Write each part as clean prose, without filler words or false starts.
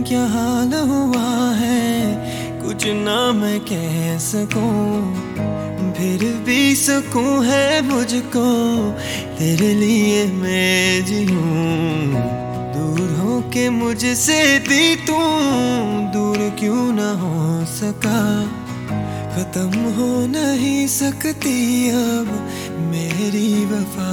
क्या हाल हुआ है, कुछ ना मैं कह सकूं, फिर भी सुकून है मुझको, तेरे लिए मैं जीऊं। दूर हो के मुझसे भी तू दूर क्यों ना हो सका, खत्म हो नहीं सकती अब मेरी वफा।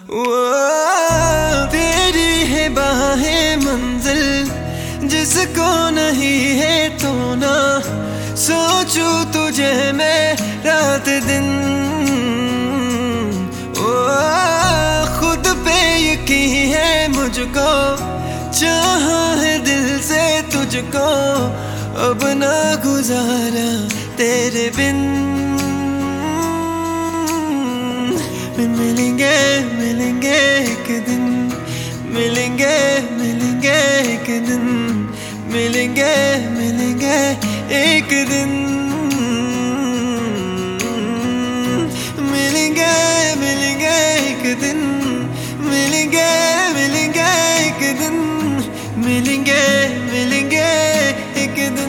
तेरी है बाहें मंजिल, जिसको नहीं है तो ना सोचूं तुझे मैं रात दिन। खुद पे यकीन है मुझको, चाहा है दिल से तुझको, अब ना गुजारा तेरे बिन। मिलेंगे मिलेंगे एक दिन, मिलेंगे मिलेंगे एक दिन, मिलेंगे मिलेंगे एक दिन, मिलेंगे मिलेंगे एक दिन, मिलेंगे मिलेंगे एक दिन, मिलेंगे मिलेंगे एक दिन।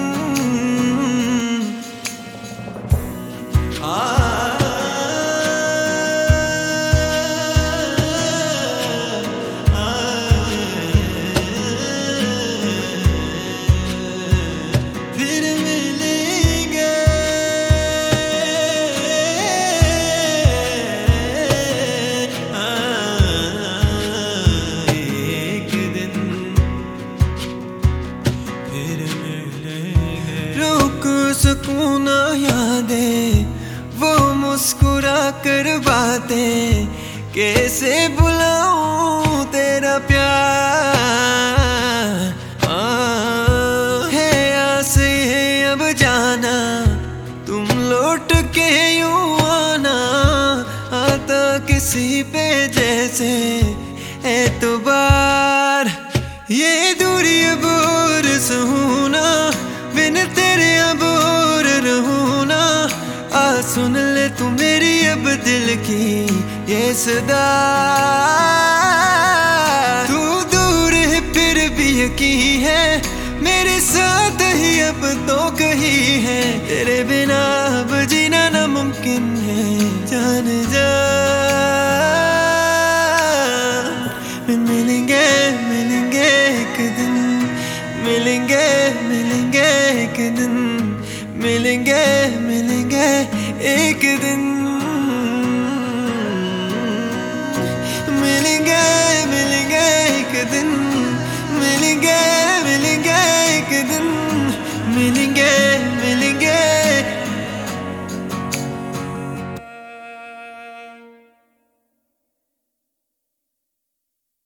सुकून यादें, वो मुस्कुरा कर बातें, कैसे बुलाऊं तेरा प्यार। है आस है अब जाना, तुम लौट के यूं आना, आता किसी पे जैसे एतबार। ये दूरी अब और सहूं ना, बिन तेरे अब और रहूं ना, आ सुन ले तू मेरी अब दिल की ये सदा। तू दूर है फिर भी यकीन है, मेरे साथ ही अब तो कहीं है, तेरे बिना अब जीना नामुमकिन है जान जा। मिलेंगे मिलेंगे एक दिन, मिलेंगे मिलेंगे एक दिन, मिलेंगे मिलेंगे एक दिन।